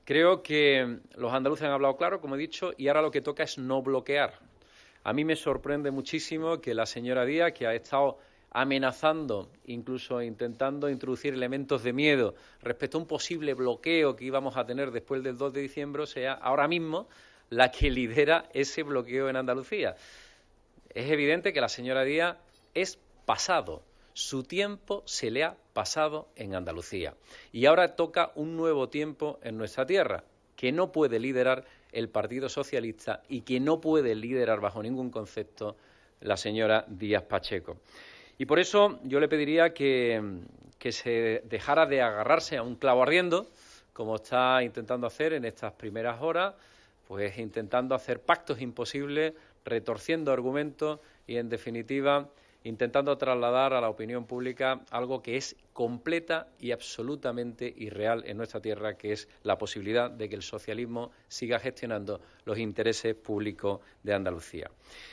Creo que los andaluces han hablado claro, como he dicho, y ahora lo que toca es no bloquear. A mí me sorprende muchísimo que la señora Díaz, que ha estado amenazando, incluso intentando introducir elementos de miedo respecto a un posible bloqueo que íbamos a tener después del 2 de diciembre, sea ahora mismo la que lidera ese bloqueo en Andalucía. Es evidente que la señora Díaz es pasado. Su tiempo se le ha pasado en Andalucía. Y ahora toca un nuevo tiempo en nuestra tierra, que no puede liderar el Partido Socialista y que no puede liderar bajo ningún concepto la señora Díaz Pacheco. Y por eso yo le pediría que se dejara de agarrarse a un clavo ardiendo, como está intentando hacer en estas primeras horas, pues intentando hacer pactos imposibles, retorciendo argumentos y, en definitiva, intentando trasladar a la opinión pública algo que es completa y absolutamente irreal en nuestra tierra, que es la posibilidad de que el socialismo siga gestionando los intereses públicos de Andalucía.